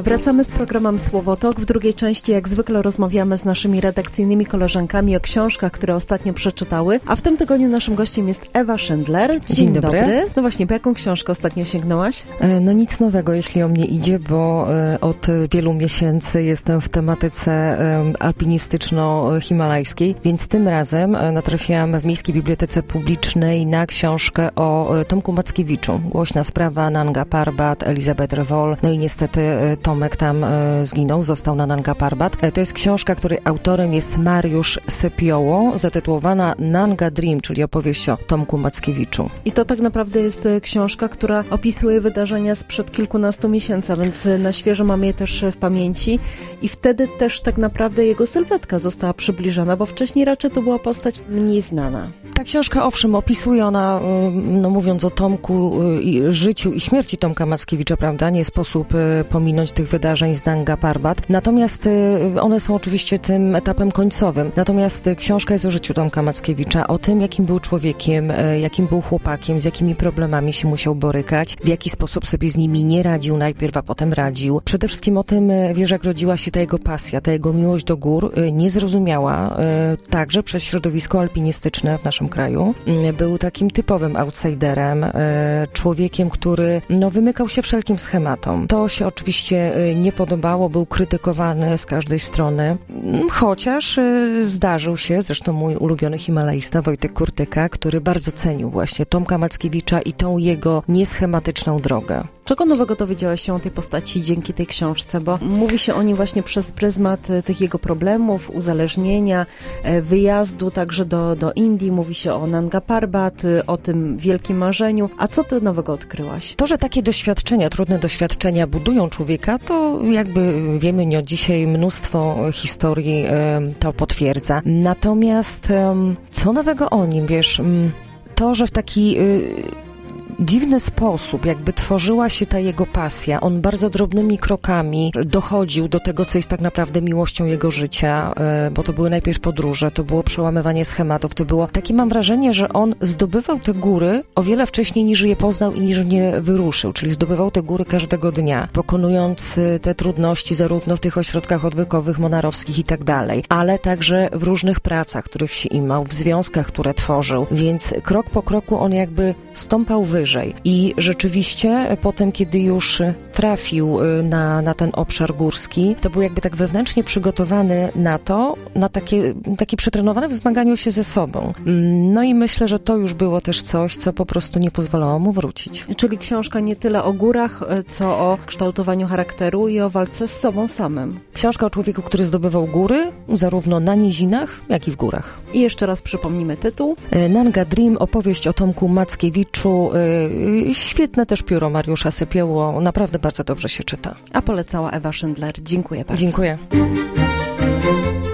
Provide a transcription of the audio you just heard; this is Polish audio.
Wracamy z programem Słowotok. W drugiej części jak zwykle rozmawiamy z naszymi redakcyjnymi koleżankami o książkach, które ostatnio przeczytały, a w tym tygodniu naszym gościem jest Ewa Schindler. Dzień dobry. No właśnie, po jaką książkę ostatnio sięgnęłaś? No nic nowego, jeśli o mnie idzie, bo od wielu miesięcy jestem w tematyce alpinistyczno-himalajskiej, więc tym razem natrafiłam w Miejskiej Bibliotece Publicznej na książkę o Tomku Mackiewiczu. Głośna sprawa Nanga Parbat, Elizabeth Revol. No i niestety Tomek tam zginął, został na Nanga Parbat. To jest książka, której autorem jest Mariusz Sepioło, zatytułowana Nanga Dream, czyli opowieść o Tomku Mackiewiczu. I to tak naprawdę jest książka, która opisuje wydarzenia sprzed kilkunastu miesięcy, więc na świeżo mamy je też w pamięci i wtedy też tak naprawdę jego sylwetka została przybliżona, bo wcześniej raczej to była postać mniej znana. Ta książka, owszem, opisuje ona, no mówiąc o Tomku, życiu i śmierci Tomka Mackiewicza, prawda, nie sposób pominąć tych wydarzeń z Nanga Parbat. Natomiast one są oczywiście tym etapem końcowym. Natomiast książka jest o życiu Tomka Mackiewicza, o tym, jakim był człowiekiem, jakim był chłopakiem, z jakimi problemami się musiał borykać, w jaki sposób sobie z nimi nie radził najpierw, a potem radził. Przede wszystkim o tym, wiesz, jak rodziła się ta jego pasja, ta jego miłość do gór, niezrozumiała także przez środowisko alpinistyczne w naszym kraju. Był takim typowym outsiderem, człowiekiem, który wymykał się wszelkim schematom. To się oczywiście nie podobało, był krytykowany z każdej strony, chociaż zdarzył się, zresztą mój ulubiony himalajista Wojtek Kurtyka, który bardzo cenił właśnie Tomka Mackiewicza i tą jego nieschematyczną drogę. Czego nowego dowiedziałaś się o tej postaci dzięki tej książce? Bo mówi się o nim właśnie przez pryzmat tych jego problemów, uzależnienia, wyjazdu także do Indii. Mówi się o Nanga Parbat, o tym wielkim marzeniu. A co ty nowego odkryłaś? To, że takie doświadczenia, trudne doświadczenia budują człowieka, to jakby wiemy nie od dzisiaj, mnóstwo historii to potwierdza. Natomiast co nowego o nim, wiesz, to, że w taki dziwny sposób jakby tworzyła się ta jego pasja. On bardzo drobnymi krokami dochodził do tego, co jest tak naprawdę miłością jego życia, bo to były najpierw podróże, to było przełamywanie schematów, to było takie, mam wrażenie, że on zdobywał te góry o wiele wcześniej niż je poznał i niż nie wyruszył, czyli zdobywał te góry każdego dnia, pokonując te trudności zarówno w tych ośrodkach odwykowych, monarowskich i tak dalej, ale także w różnych pracach, których się imał, w związkach, które tworzył, więc krok po kroku on jakby stąpał wyżej. I rzeczywiście potem, kiedy już trafił na ten obszar górski, to był jakby tak wewnętrznie przygotowany na to, na taki przetrenowany w zmaganiu się ze sobą. No i myślę, że to już było też coś, co po prostu nie pozwalało mu wrócić. Czyli książka nie tyle o górach, co o kształtowaniu charakteru i o walce z sobą samym. Książka o człowieku, który zdobywał góry, zarówno na nizinach, jak i w górach. I jeszcze raz przypomnimy tytuł. Nanga Dream, opowieść o Tomku Mackiewiczu. Świetne też pióro Mariusza Sepioło, naprawdę bardzo dobrze się czyta. A polecała Ewa Schindler. Dziękuję bardzo. Dziękuję.